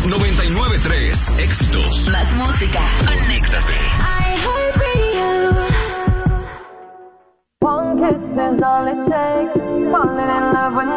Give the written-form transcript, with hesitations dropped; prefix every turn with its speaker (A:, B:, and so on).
A: 99.3 éxitos.
B: Más música. Conéctate.
C: One kiss is all it takes. Falling in love when